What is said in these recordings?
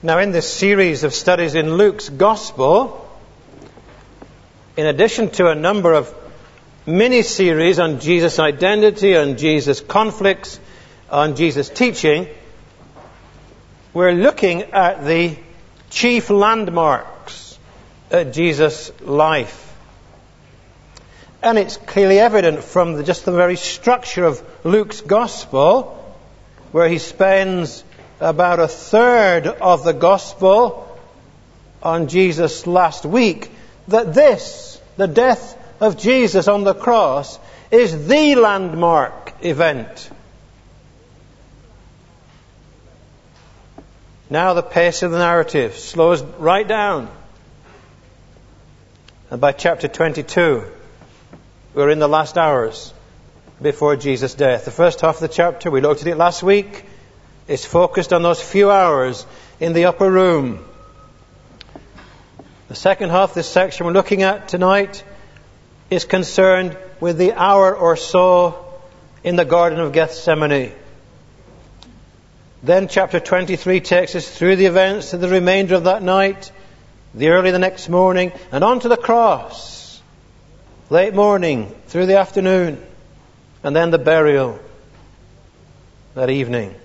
Now, in this series of studies in Luke's Gospel, in addition to a number of mini-series on Jesus' identity, on Jesus' conflicts, on Jesus' teaching, we're looking at the chief landmarks of Jesus' life. And it's clearly evident from just the very structure of Luke's Gospel, where he spends about a third of the Gospel on Jesus last week, that this, the death of Jesus on the cross, is the landmark event. Now the pace of the narrative slows right down. And by chapter 22, we're in the last hours before Jesus' death. The first half of the chapter, we looked at it last week, is focused on those few hours in the upper room. The second half of this section we're looking at tonight is concerned with the hour or so in the Garden of Gethsemane. Then chapter 23 takes us through the events of the remainder of that night, the early the next morning, and on to the cross, late morning through the afternoon, and then the burial that evening.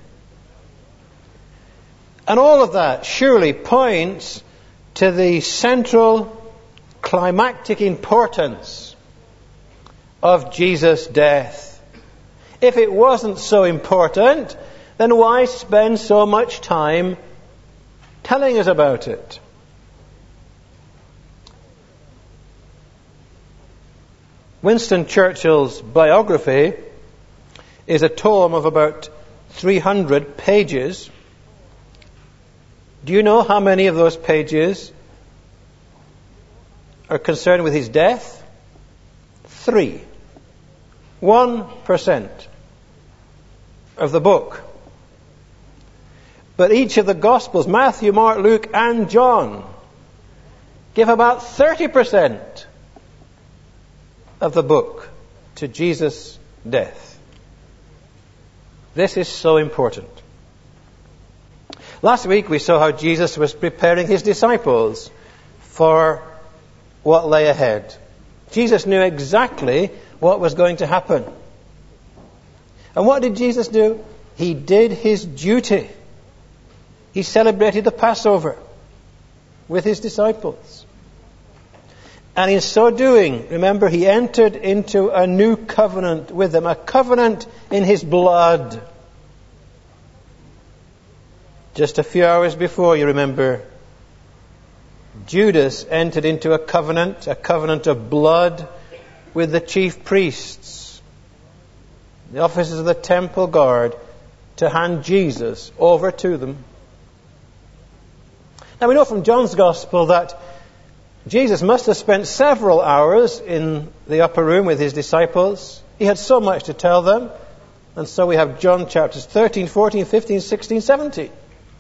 And all of that surely points to the central climactic importance of Jesus' death. If it wasn't so important, then why spend so much time telling us about it? Winston Churchill's biography is a tome of about 300 pages. Do you know how many of those pages are concerned with his death? 3. 1% of the book. But each of the Gospels, Matthew, Mark, Luke, and John, give about 30% of the book to Jesus' death. This is so important. Last week we saw how Jesus was preparing his disciples for what lay ahead. Jesus knew exactly what was going to happen. And what did Jesus do? He did his duty. He celebrated the Passover with his disciples. And in so doing, remember, he entered into a new covenant with them, a covenant in his blood. Just a few hours before, you remember, Judas entered into a covenant of blood with the chief priests, the officers of the temple guard, to hand Jesus over to them. Now we know from John's Gospel that Jesus must have spent several hours in the upper room with his disciples. He had so much to tell them. And so we have John chapters 13, 14, 15, 16, 17.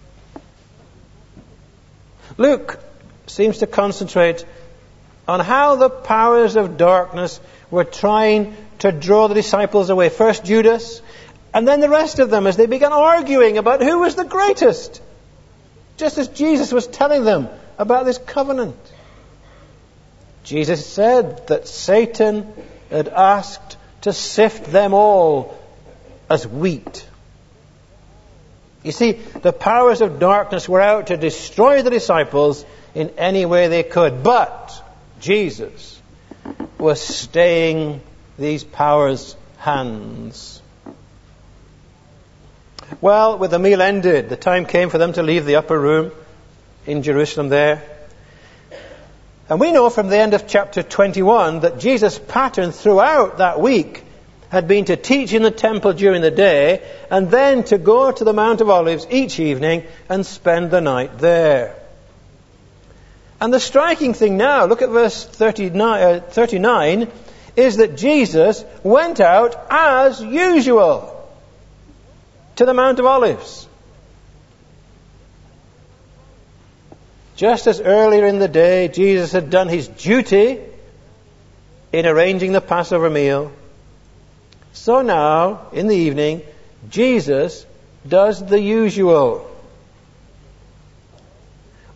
Luke seems to concentrate on how the powers of darkness were trying to draw the disciples away. First Judas, and then the rest of them as they began arguing about who was the greatest. Just as Jesus was telling them about this covenant. Jesus said that Satan had asked to sift them all as wheat. You see, the powers of darkness were out to destroy the disciples in any way they could. But Jesus was staying these powers' hands. Well, with the meal ended, the time came for them to leave the upper room in Jerusalem there. And we know from the end of chapter 21 that Jesus' pattern throughout that week had been to teach in the temple during the day and then to go to the Mount of Olives each evening and spend the night there. And the striking thing now, look at verse 39, is that Jesus went out as usual to the Mount of Olives. Just as earlier in the day Jesus had done his duty in arranging the Passover meal, so now, in the evening, Jesus does the usual.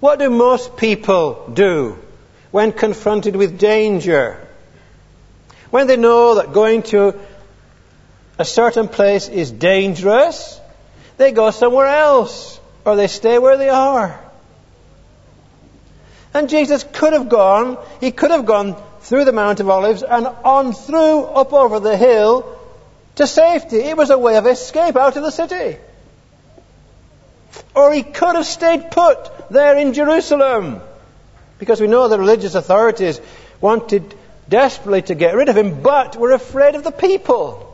What do most people do when confronted with danger? When they know that going to a certain place is dangerous, they go somewhere else, or they stay where they are. And Jesus could have gone through the Mount of Olives and on through, up over the hill to safety. It was a way of escape out of the city. Or he could have stayed put there in Jerusalem, because we know the religious authorities wanted desperately to get rid of him, but were afraid of the people.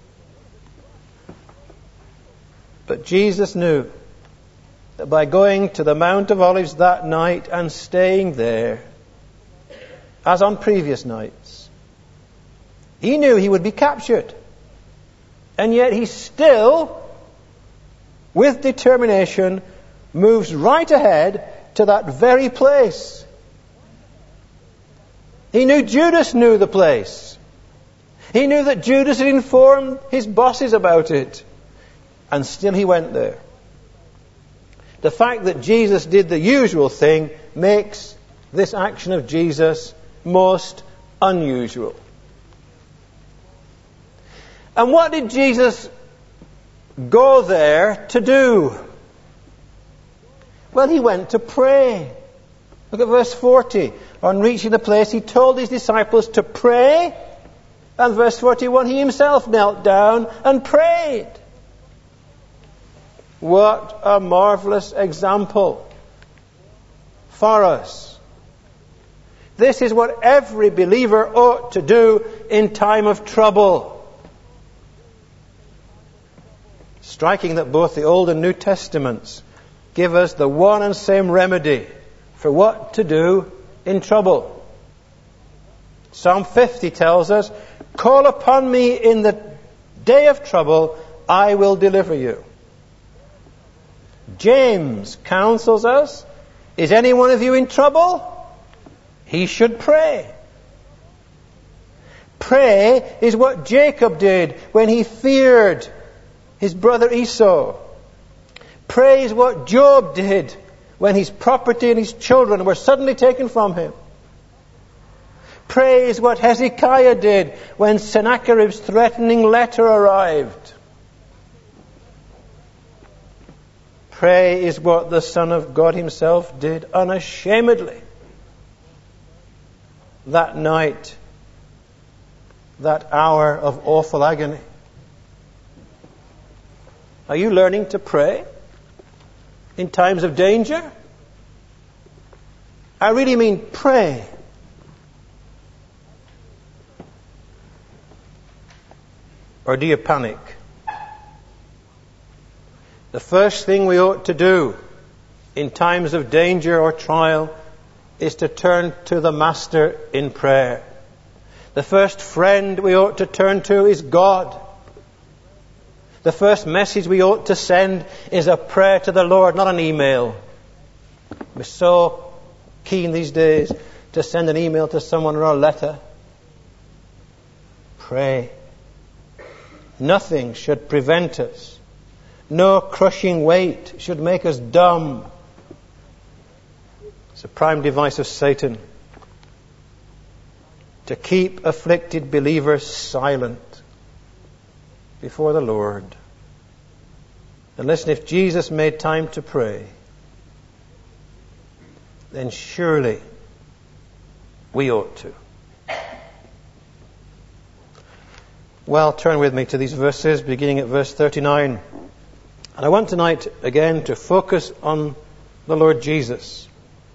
But Jesus knew that by going to the Mount of Olives that night and staying there, as on previous nights, he knew he would be captured. And yet he still, with determination, moves right ahead to that very place. He knew Judas knew the place. He knew that Judas had informed his bosses about it. And still he went there. The fact that Jesus did the usual thing makes this action of Jesus most unusual. And what did Jesus go there to do? Well, he went to pray. Look at verse 40. On reaching the place, he told his disciples to pray. And verse 41, he himself knelt down and prayed. What a marvelous example for us. This is what every believer ought to do in time of trouble. Striking that both the Old and New Testaments give us the one and same remedy for what to do in trouble. Psalm 50 tells us, "Call upon me in the day of trouble, I will deliver you." James counsels us, is any one of you in trouble? He should pray. Pray is what Jacob did when he feared his brother Esau. Pray is what Job did when his property and his children were suddenly taken from him. Pray is what Hezekiah did when Sennacherib's threatening letter arrived. Pray is what the Son of God himself did unashamedly that night, that hour of awful agony. Are you learning to pray in times of danger? I really mean pray. Or do you panic? The first thing we ought to do in times of danger or trial is to turn to the Master in prayer. The first friend we ought to turn to is God. The first message we ought to send is a prayer to the Lord, not an email. We're so keen these days to send an email to someone or a letter. Pray. Nothing should prevent us. No crushing weight should make us dumb. It's a prime device of Satan to keep afflicted believers silent before the Lord. And listen, if Jesus made time to pray, then surely we ought to. Well, turn with me to these verses, beginning at verse 39. And I want tonight, again, to focus on the Lord Jesus.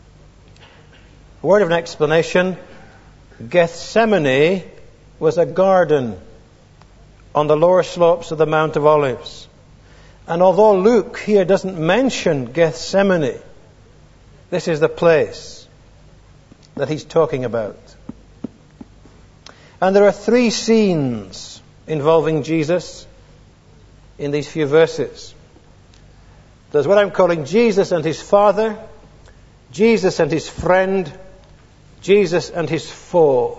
A word of an explanation. Gethsemane was a garden on the lower slopes of the Mount of Olives. And although Luke here doesn't mention Gethsemane, this is the place that he's talking about. And there are three scenes involving Jesus in these few verses. There's what I'm calling Jesus and his Father, Jesus and his friend, Jesus and his foes.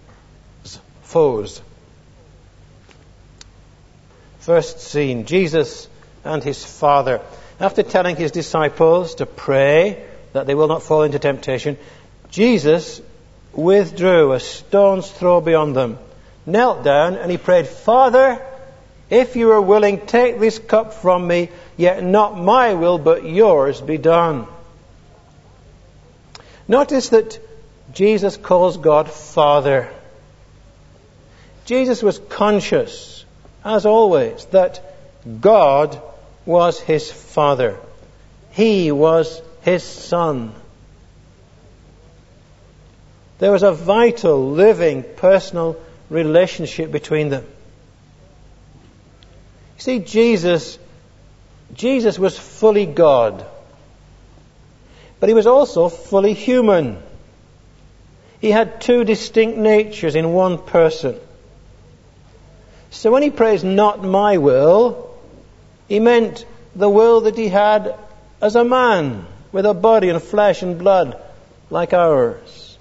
First scene, Jesus and his Father. After telling his disciples to pray that they will not fall into temptation, Jesus withdrew a stone's throw beyond them, knelt down, and he prayed, Father, if you are willing, take this cup from me, yet not my will, but yours be done. Notice that Jesus calls God Father. Jesus was conscious, as always, that God was his Father. He was his Son. There was a vital, living, personal relationship between them. You see, Jesus was fully God, but he was also fully human. He had two distinct natures in one person. So when he prays, not my will, he meant the will that he had as a man, with a body and flesh and blood like ours.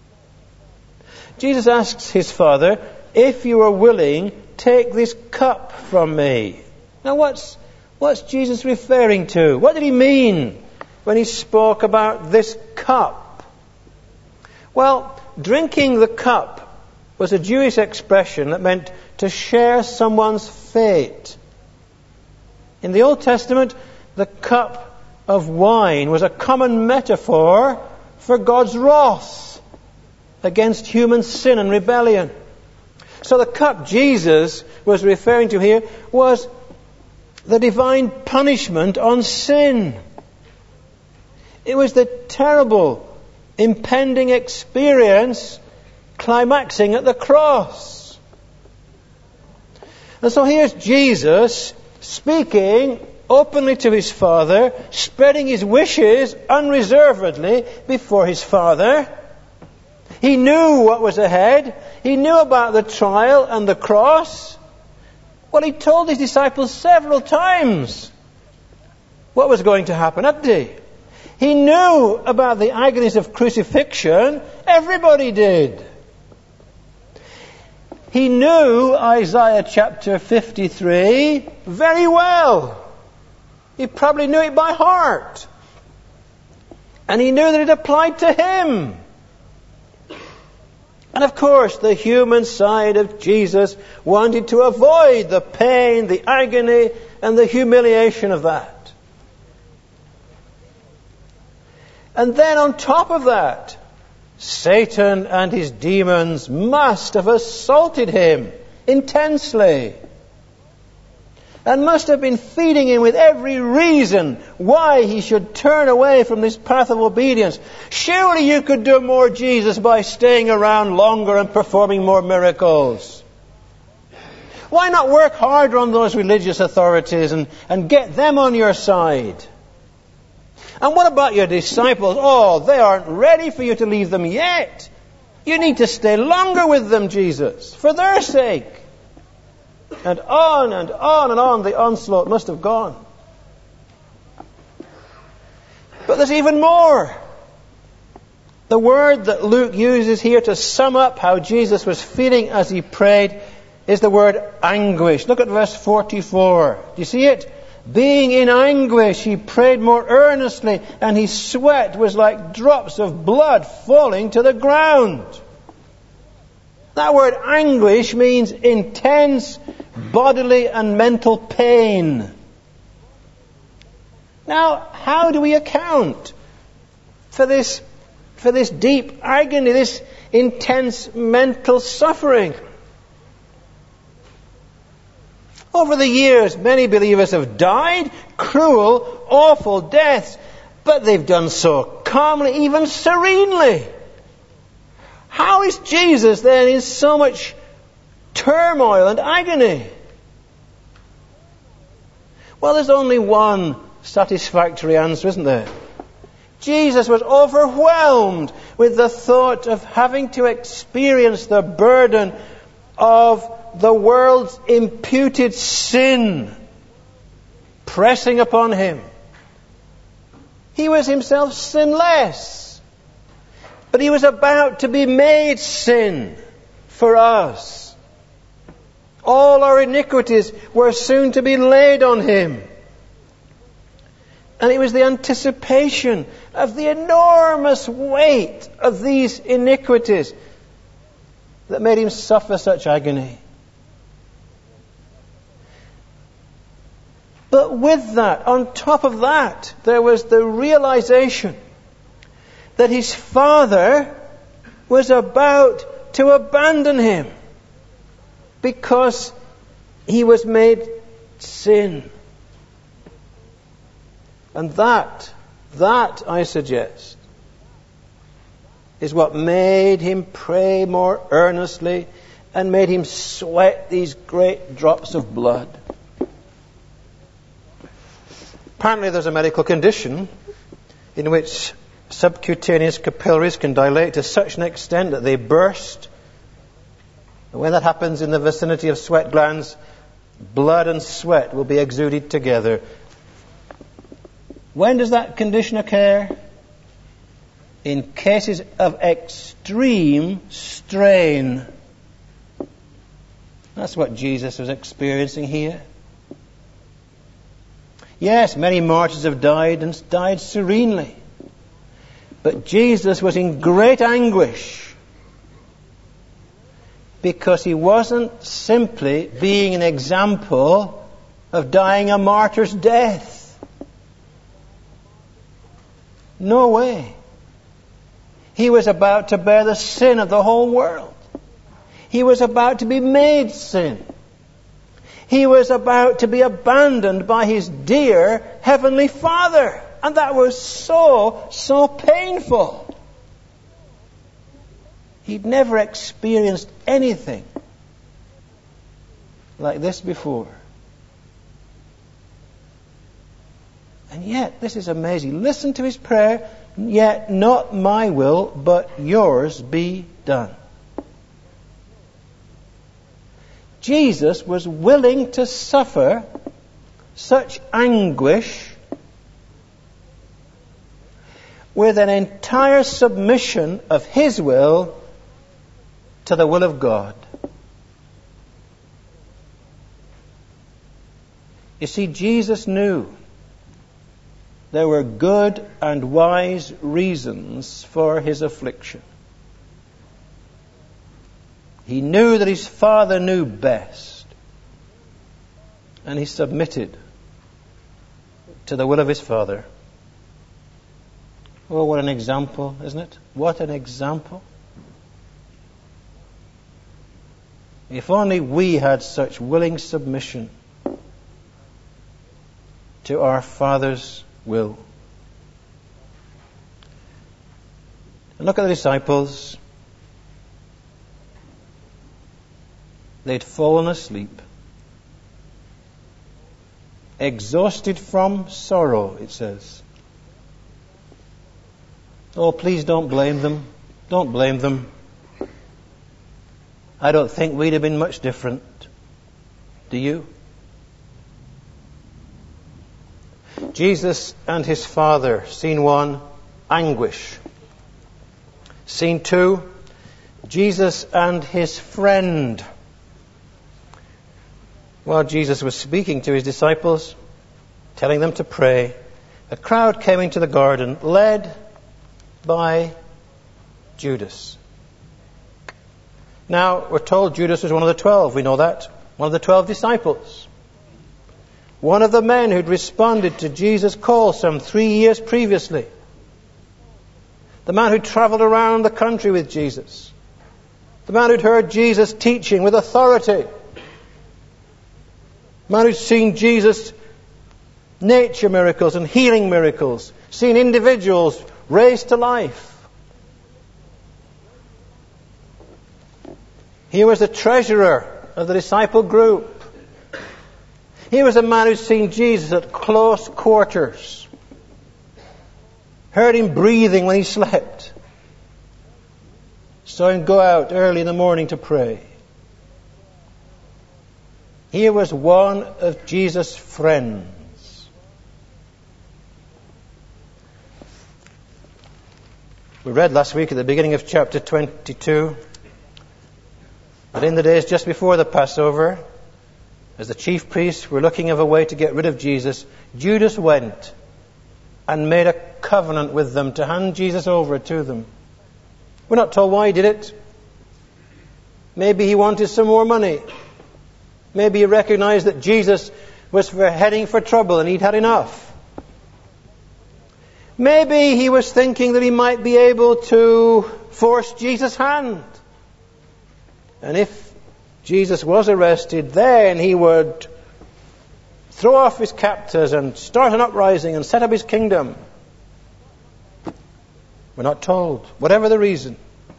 Jesus asks his Father, if you are willing, take this cup from me. Now what's Jesus referring to? What did he mean when he spoke about this cup? Well, drinking the cup was a Jewish expression that meant to share someone's fate. In the Old Testament, the cup of wine was a common metaphor for God's wrath against human sin and rebellion. So the cup Jesus was referring to here was the divine punishment on sin. It was the terrible, impending experience climaxing at the cross. And so here's Jesus speaking openly to his Father, spreading his wishes unreservedly before his Father. He knew what was ahead. He knew about the trial and the cross. Well, he told his disciples several times what was going to happen, hadn't he? He knew about the agonies of crucifixion. Everybody did. He knew Isaiah chapter 53 very well. He probably knew it by heart. And he knew that it applied to him. And of course, the human side of Jesus wanted to avoid the pain, the agony, and the humiliation of that. And then on top of that, Satan and his demons must have assaulted him intensely, and must have been feeding him with every reason why he should turn away from this path of obedience. Surely you could do more, Jesus, by staying around longer and performing more miracles. Why not work harder on those religious authorities and get them on your side? And what about your disciples? Oh, they aren't ready for you to leave them yet. You need to stay longer with them, Jesus, for their sake. And on and on and on the onslaught must have gone. But there's even more. The word that Luke uses here to sum up how Jesus was feeling as he prayed is the word anguish. Look at verse 44. Do you see it? Being in anguish, he prayed more earnestly, and his sweat was like drops of blood falling to the ground. That word anguish means intense bodily and mental pain. Now, how do we account for this deep agony, this intense mental suffering? Over the years, many believers have died cruel, awful deaths, but they've done so calmly, even serenely. How is Jesus then in so much turmoil and agony? Well, there's only one satisfactory answer, isn't there? Jesus was overwhelmed with the thought of having to experience the burden of the world's imputed sin pressing upon him. He was himself sinless, but he was about to be made sin for us. All our iniquities were soon to be laid on him. And it was the anticipation of the enormous weight of these iniquities that made him suffer such agony. But with that, on top of that, there was the realization that his Father was about to abandon him because he was made sin. And that, I suggest, is what made him pray more earnestly and made him sweat these great drops of blood. Apparently there's a medical condition in which subcutaneous capillaries can dilate to such an extent that they burst. And when that happens in the vicinity of sweat glands, blood and sweat will be exuded together. When does that condition occur? In cases of extreme strain. That's what Jesus was experiencing here. Yes, many martyrs have died and died serenely. But Jesus was in great anguish because he wasn't simply being an example of dying a martyr's death. No way. He was about to bear the sin of the whole world. He was about to be made sin. He was about to be abandoned by his dear Heavenly Father. And that was so painful. He'd never experienced anything like this before. And yet, this is amazing. Listen to his prayer. Yet not my will, but yours be done. Jesus was willing to suffer such anguish with an entire submission of his will to the will of God. You see, Jesus knew there were good and wise reasons for his affliction. He knew that his Father knew best. And he submitted to the will of his Father. Oh, what an example, isn't it? What an example. If only we had such willing submission to our Father's will. And look at the disciples. They'd fallen asleep, exhausted from sorrow, it says. Oh, please don't blame them. Don't blame them. I don't think we'd have been much different. Do you? Jesus and his Father. Scene 1, anguish. Scene 2, Jesus and his friend. While Jesus was speaking to his disciples, telling them to pray, a crowd came into the garden, led by Judas. Now, we're told Judas was one of the 12. We know that. One of the 12 disciples. One of the men who'd responded to Jesus' call some 3 years previously. The man who traveled around the country with Jesus. The man who'd heard Jesus teaching with authority. The man who'd seen Jesus' nature miracles and healing miracles. Seen individuals raised to life. He was the treasurer of the disciple group. He was a man who'd seen Jesus at close quarters. Heard him breathing when he slept. Saw him go out early in the morning to pray. He was one of Jesus' friends. We read last week at the beginning of chapter 22 that in the days just before the Passover, as the chief priests were looking of a way to get rid of Jesus, Judas went and made a covenant with them to hand Jesus over to them. We're not told why he did it. Maybe he wanted some more money. Maybe he recognized that Jesus was heading for trouble and he'd had enough. Maybe he was thinking that he might be able to force Jesus' hand. And if Jesus was arrested, then he would throw off his captors and start an uprising and set up his kingdom. We're not told. Whatever the reason,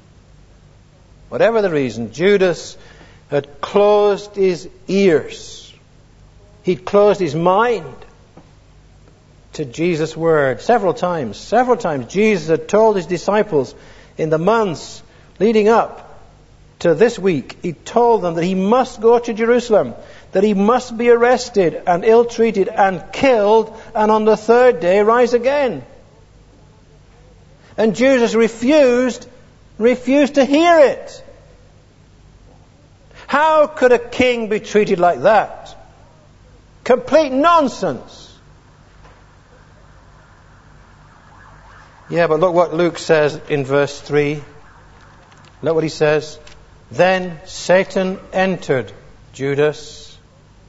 Judas had closed his ears. He'd closed his mind to Jesus' word. Several times, Jesus had told his disciples in the months leading up to this week, he told them that he must go to Jerusalem, that he must be arrested and ill-treated and killed, and on the third day rise again. And Judas refused to hear it. How could a king be treated like that? Complete nonsense. Yeah, but look what Luke says in verse 3. Look what he says. Then Satan entered Judas.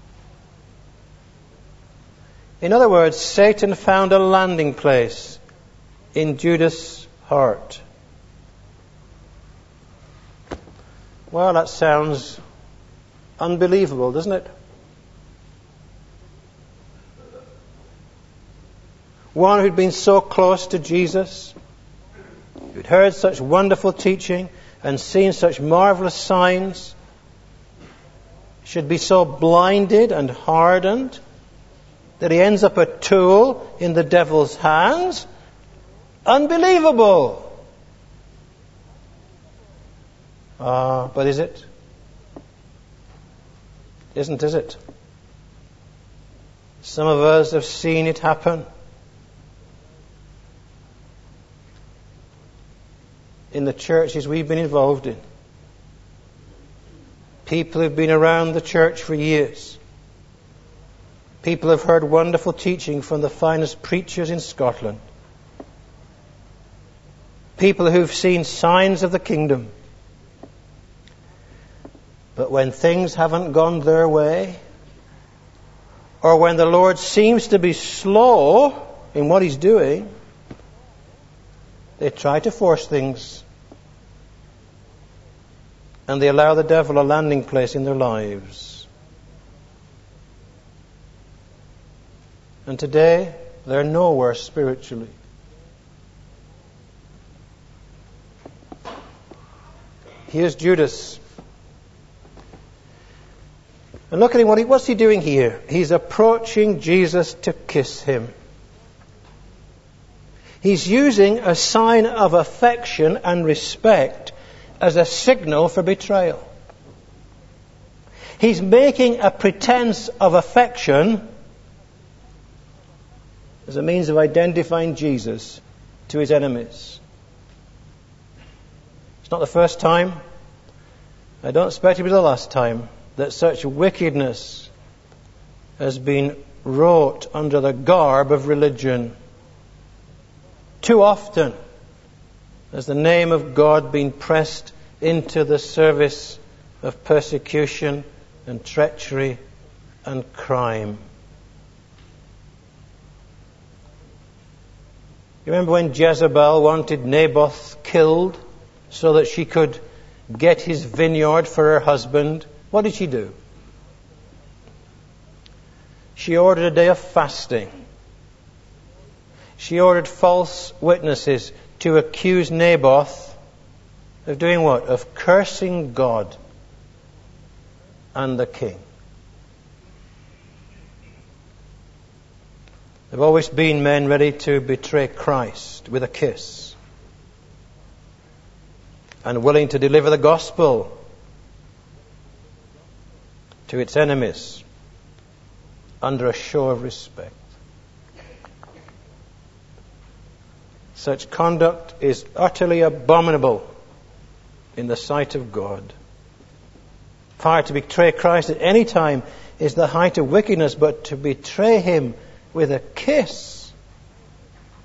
In other words, Satan found a landing place in Judas' heart. Well, that sounds unbelievable, doesn't it? One who'd been so close to Jesus, who'd heard such wonderful teaching and seen such marvelous signs, should be so blinded and hardened that he ends up a tool in the devil's hands. Unbelievable! But is it? Is it? Some of us have seen it happen. In the churches we've been involved in. People who've been around the church for years. People who've heard wonderful teaching from the finest preachers in Scotland. People who've seen signs of the kingdom. But when things haven't gone their way, or when the Lord seems to be slow in what He's doing, they try to force things. And they allow the devil a landing place in their lives. And today, they're no worse spiritually. Here's Judas. And look at him, what's he doing here? He's approaching Jesus to kiss him. He's using a sign of affection and respect as a signal for betrayal. He's making a pretense of affection as a means of identifying Jesus to his enemies. It's not the first time. I don't expect it to be the last time that such wickedness has been wrought under the garb of religion. Too often has the name of God been pressed into the service of persecution and treachery and crime. You remember when Jezebel wanted Naboth killed so that she could get his vineyard for her husband? What did she do? She ordered a day of fasting. She ordered false witnesses to accuse Naboth of doing what? Of cursing God and the king. There have always been men ready to betray Christ with a kiss and willing to deliver the gospel to its enemies under a show of respect. Such conduct is utterly abominable in the sight of God. Far to betray Christ at any time is the height of wickedness, but to betray Him with a kiss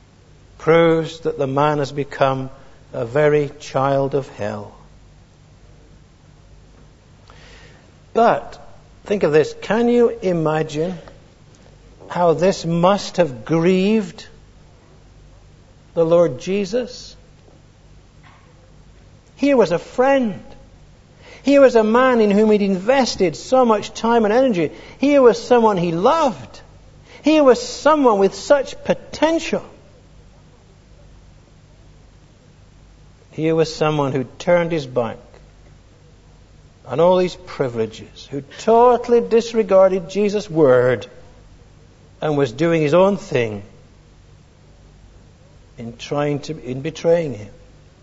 proves that the man has become a very child of hell. But, think of this, can you imagine how this must have grieved the Lord Jesus? Here was a friend. Here was a man in whom he'd invested so much time and energy. Here was someone he loved. Here was someone with such potential. Here was someone who turned his back on all these privileges, who totally disregarded Jesus' word and was doing his own thing in betraying him.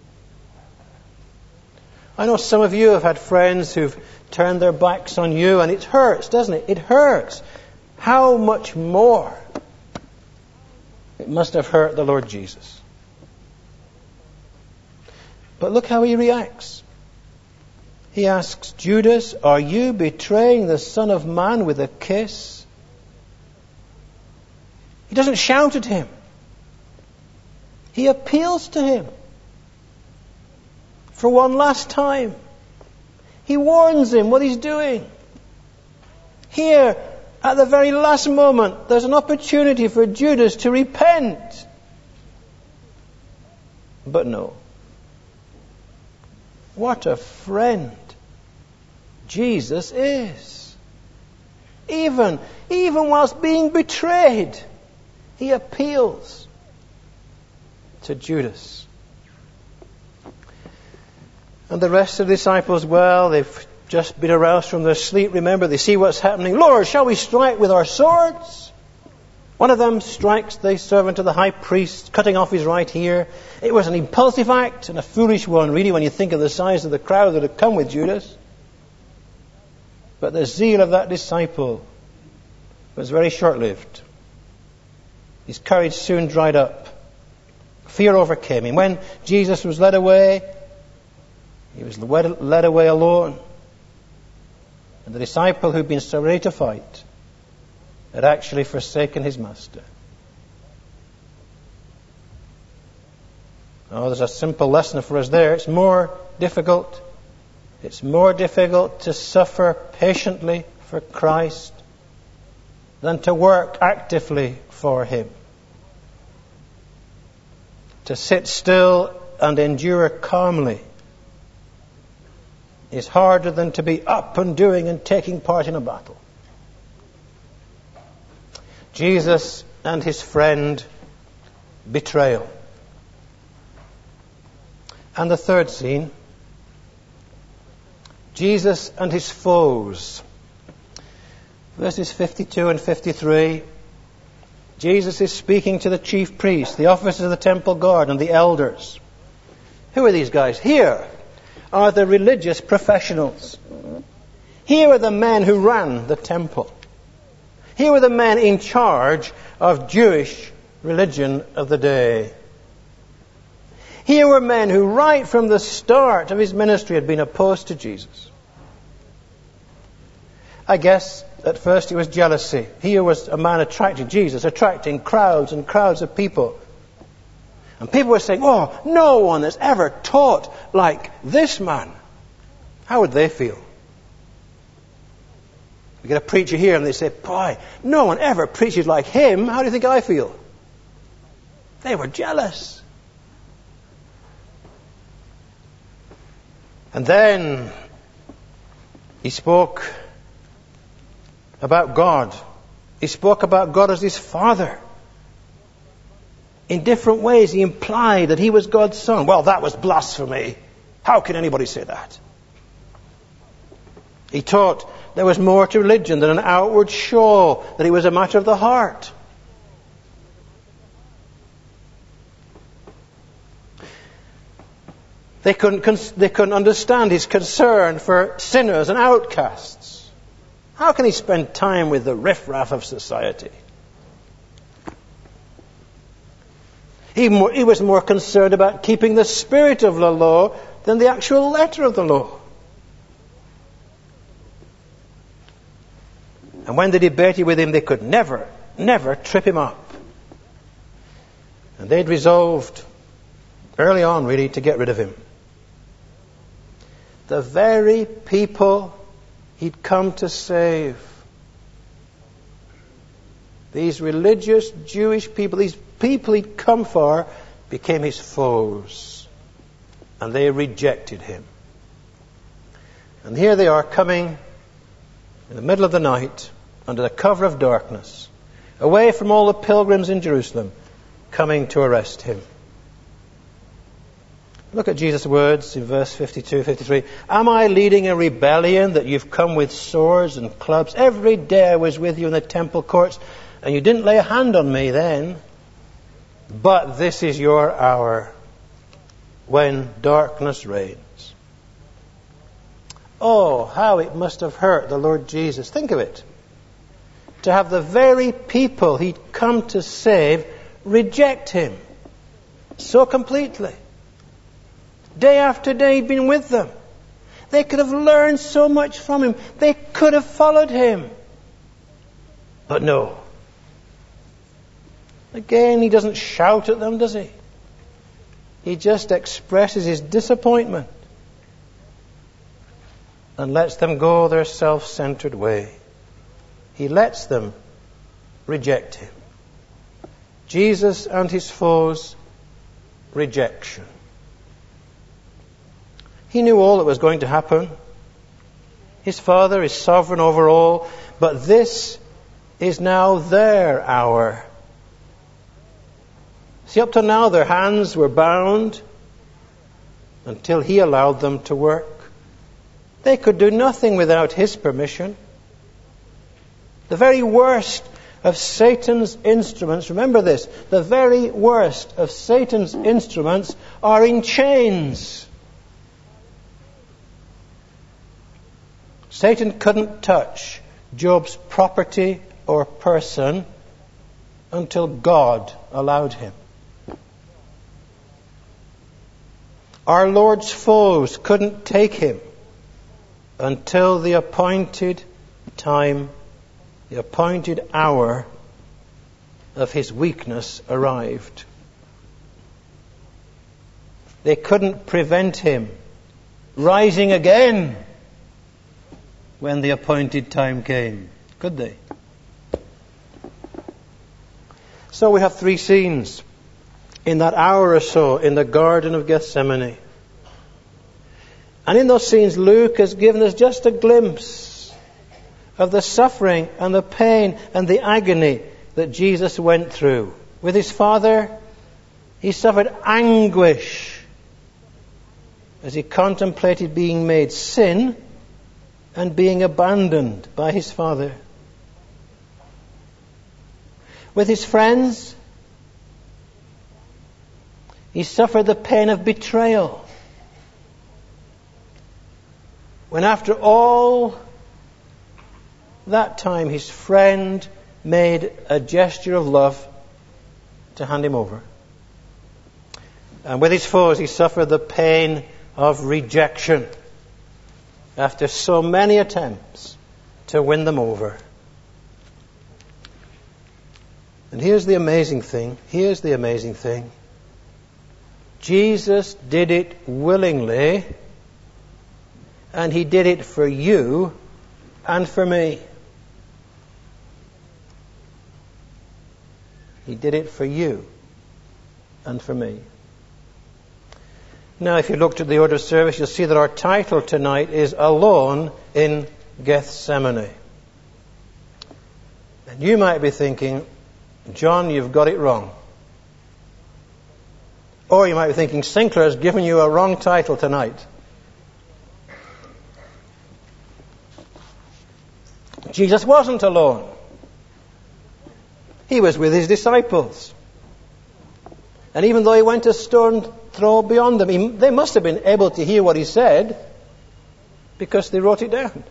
I know some of you have had friends who've turned their backs on you, and it hurts, doesn't it? It hurts. How much more it must have hurt the Lord Jesus. But look how he reacts. He asks Judas, "Are you betraying the Son of Man with a kiss?" He doesn't shout at him. He appeals to him for one last time. He warns him what he's doing. Here, at the very last moment, there's an opportunity for Judas to repent. But no. What a friend Jesus is. Even whilst being betrayed, he appeals to Judas. And the rest of the disciples, well, they've just been aroused from their sleep. Remember, they see what's happening. "Lord, shall we strike with our swords?" One of them strikes the servant of the high priest, cutting off his right ear. It was an impulsive act and a foolish one, really, when you think of the size of the crowd that had come with Judas. But the zeal of that disciple was very short-lived. His courage soon dried up. Fear overcame him. When Jesus was led away, he was led away alone. And the disciple who'd been so ready to fight had actually forsaken his master. Oh, there's a simple lesson for us there. It's more difficult to suffer patiently for Christ than to work actively for him. To sit still and endure calmly is harder than to be up and doing and taking part in a battle. Jesus and his friend, betrayal. And the third scene, Jesus and his foes. Verses 52 and 53. Jesus is speaking to the chief priests, the officers of the temple guard, and the elders. Who are these guys? Here are the religious professionals. Here are the men who ran the temple. Here were the men in charge of Jewish religion of the day. Here were men who right from the start of his ministry had been opposed to Jesus. I guess at first it was jealousy. Here was a man attracting Jesus, attracting crowds and crowds of people. And people were saying, "Oh, no one has ever taught like this man." How would they feel? We get a preacher here and they say, "Boy, no one ever preaches like him." How do you think I feel? They were jealous. And then he spoke about God. He spoke about God as his Father. In different ways he implied that he was God's Son. Well, that was blasphemy. How can anybody say that? He taught there was more to religion than an outward show, that it was a matter of the heart. They couldn't understand his concern for sinners and outcasts. How can he spend time with the riffraff of society? He was more concerned about keeping the spirit of the law than the actual letter of the law. And when they debated with him, they could never trip him up. And they'd resolved early on, really, to get rid of him. The very people he'd come to save. These religious Jewish people, these people he'd come for, became his foes. And they rejected him. And here they are coming in the middle of the night, under the cover of darkness, away from all the pilgrims in Jerusalem, coming to arrest him. Look at Jesus' words in verse 52, 53. Am I leading a rebellion that you've come with swords and clubs? Every day I was with you in the temple courts, and you didn't lay a hand on me then. But this is your hour when darkness reigns. Oh, how it must have hurt the Lord Jesus. Think of it. To have the very people he'd come to save reject him so completely. Day after day he'd been with them. They could have learned so much from him. They could have followed him. But no. Again, he doesn't shout at them, does he? He just expresses his disappointment and lets them go their self-centered way. He lets them reject him. Jesus and his foes' rejection. He knew all that was going to happen. His Father is sovereign over all, but this is now their hour. See, up to now their hands were bound until he allowed them to work. They could do nothing without his permission. The very worst of Satan's instruments, remember this, the very worst of Satan's instruments are in chains. Satan couldn't touch Job's property or person until God allowed him. Our Lord's foes couldn't take him until the appointed time, the appointed hour of his weakness arrived. They couldn't prevent him rising again when the appointed time came, could they? So we have three scenes in that hour or so in the Garden of Gethsemane. And in those scenes, Luke has given us just a glimpse of the suffering and the pain and the agony that Jesus went through. With his Father, he suffered anguish as he contemplated being made sin and being abandoned by his Father. With his friends, he suffered the pain of betrayal. When after all that time his friend made a gesture of love to hand him over. And with his foes he suffered the pain of rejection after so many attempts to win them over. And here's the amazing thing. Jesus did it willingly, and he did it for you and for me. He did it for you and for me. Now, if you looked at the order of service, you'll see that our title tonight is Alone in Gethsemane. And you might be thinking, John, you've got it wrong. Or you might be thinking, Sinclair has given you a wrong title tonight. Jesus wasn't alone. He was with his disciples. And even though he went a stone's throw beyond them, they must have been able to hear what he said because they wrote it down.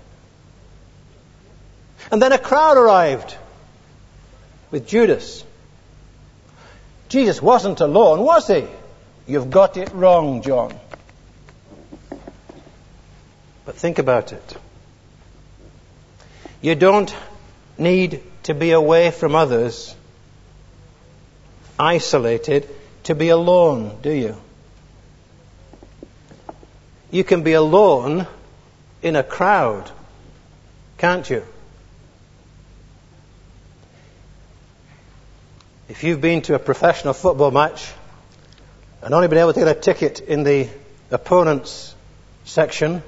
And then a crowd arrived with Judas. Jesus wasn't alone, was he? You've got it wrong, John. But think about it. You don't need to be away from others, isolated, to be alone, do you? You can be alone in a crowd, can't you? If you've been to a professional football match and only been able to get a ticket in the opponent's section,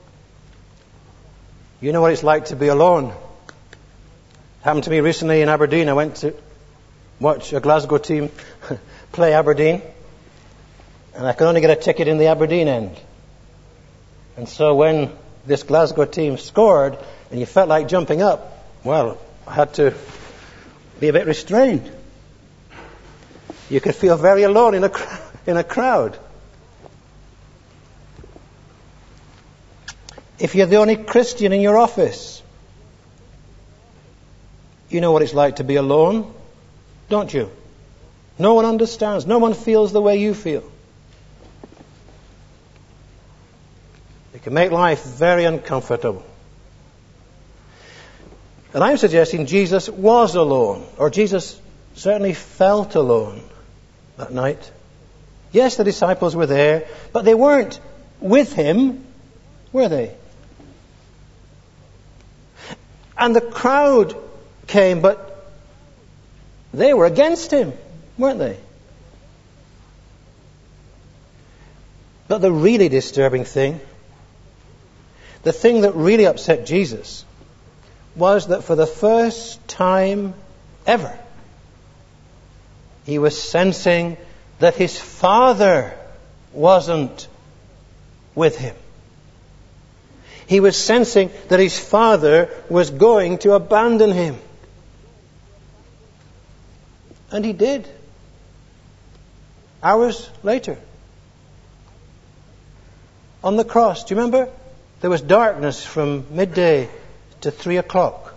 you know what it's like to be alone. It happened to me recently in Aberdeen. I went to watch a Glasgow team play Aberdeen, and I could only get a ticket in the Aberdeen end. And so when this Glasgow team scored and you felt like jumping up, well, I had to be a bit restrained. You could feel very alone in a crowd. If you're the only Christian in your office, you know what it's like to be alone, don't you? No one understands. No one feels the way you feel. It can make life very uncomfortable. And I'm suggesting Jesus was alone, or Jesus certainly felt alone that night. Yes, the disciples were there, but they weren't with him, were they? And the crowd came, but they were against him, weren't they? But the really disturbing thing, the thing that really upset Jesus, was that for the first time ever, he was sensing that his Father wasn't with him. He was sensing that his Father was going to abandon him. And he did. Hours later. On the cross, do you remember? There was darkness from midday to 3 o'clock.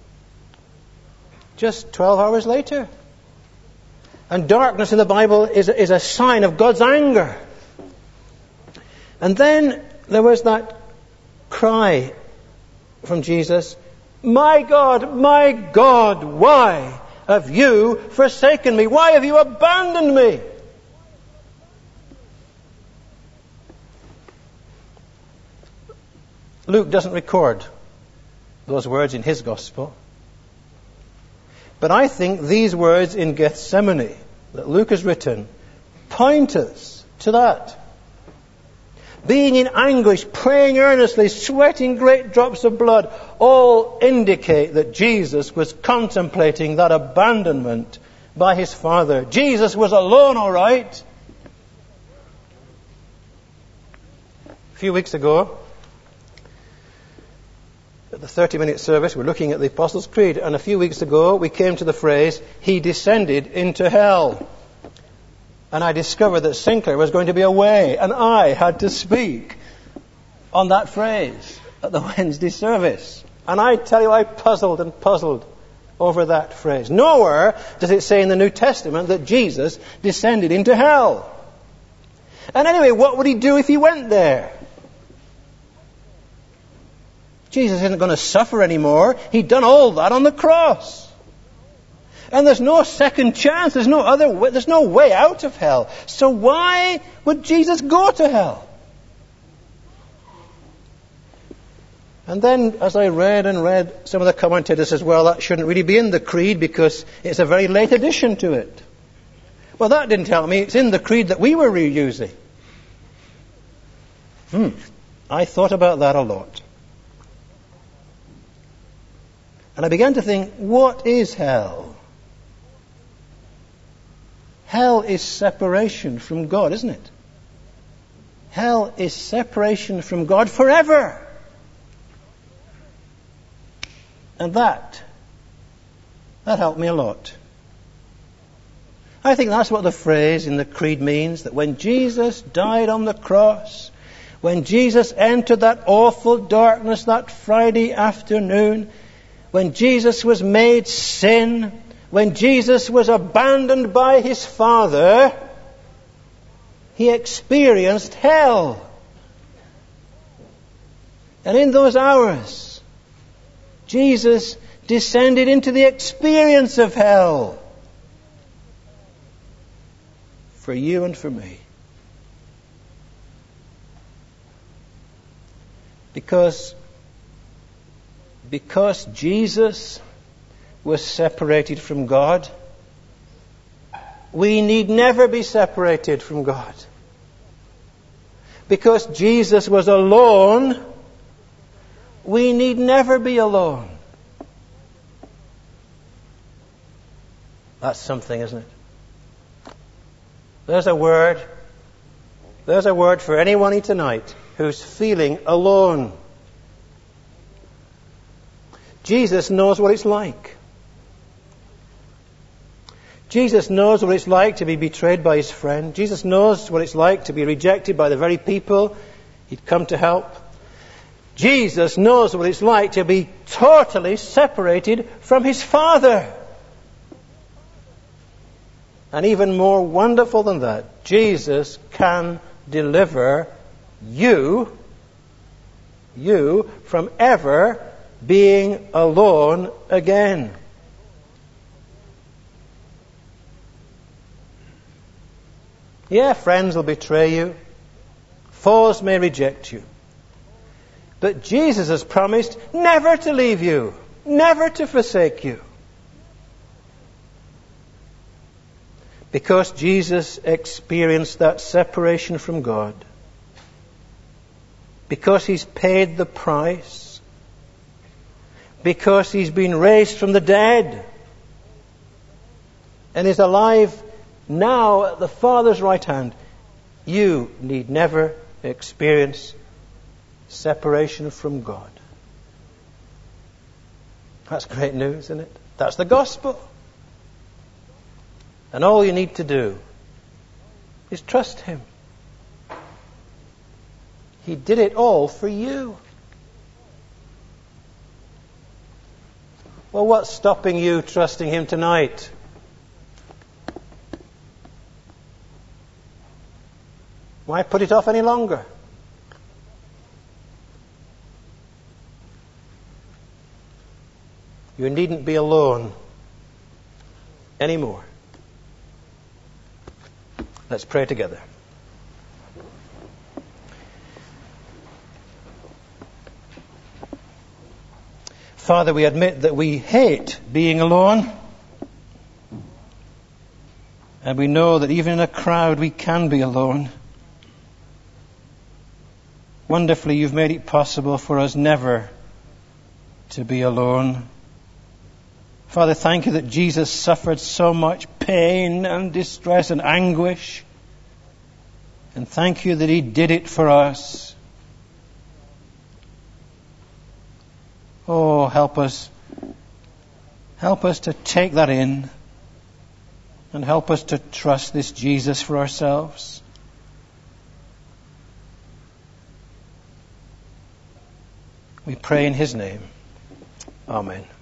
Just 12 hours later. And darkness in the Bible is a sign of God's anger. And then there was that cry from Jesus, my God, why have you forsaken me? Why have you abandoned me? Luke doesn't record those words in his gospel. But I think these words in Gethsemane that Luke has written point us to that. Being in anguish, praying earnestly, sweating great drops of blood, all indicate that Jesus was contemplating that abandonment by his Father. Jesus was alone, all right. A few weeks ago, at the 30-minute service, we're looking at the Apostles' Creed, and a few weeks ago we came to the phrase, he descended into hell. And I discovered that Sinclair was going to be away, and I had to speak on that phrase at the Wednesday service. And I tell you, I puzzled and puzzled over that phrase. Nowhere does it say in the New Testament that Jesus descended into hell. And anyway, what would he do if he went there? Jesus isn't going to suffer anymore. He'd done all that on the cross. And there's no second chance. There's no other way. There's no way out of hell. So why would Jesus go to hell? And then as I read and read, some of the commentators says, well, that shouldn't really be in the creed because it's a very late addition to it. Well, that didn't tell me. It's in the creed that we were reusing. I thought about that a lot. And I began to think, what is hell? Hell is separation from God, isn't it? Hell is separation from God forever. And that helped me a lot. I think that's what the phrase in the creed means, that when Jesus died on the cross, when Jesus entered that awful darkness that Friday afternoon, when Jesus was made sin, when Jesus was abandoned by his Father, he experienced hell. And in those hours, Jesus descended into the experience of hell. for you and for me. Because Jesus was separated from God, we need never be separated from God. Because Jesus was alone, we need never be alone. That's something, isn't it? There's a word for anyone tonight who's feeling alone. Jesus knows what it's like. Jesus knows what it's like to be betrayed by his friend. Jesus knows what it's like to be rejected by the very people he'd come to help. Jesus knows what it's like to be totally separated from his Father. And even more wonderful than that, Jesus can deliver you from ever being alone again. Yeah, friends will betray you. Foes may reject you. But Jesus has promised never to leave you, never to forsake you. Because Jesus experienced that separation from God. Because he's paid the price. Because he's been raised from the dead. And is alive now at the Father's right hand. You need never experience separation from God. That's great news, isn't it? That's the gospel. And all you need to do is trust him. He did it all for you. Well, what's stopping you trusting him tonight? Why put it off any longer? You needn't be alone anymore. Let's pray together. Father, we admit that we hate being alone. And we know that even in a crowd we can be alone. Wonderfully, you've made it possible for us never to be alone. Father, thank you that Jesus suffered so much pain and distress and anguish. And thank you that he did it for us. Oh, help us. Help us to take that in. And help us to trust this Jesus for ourselves. We pray in his name. Amen.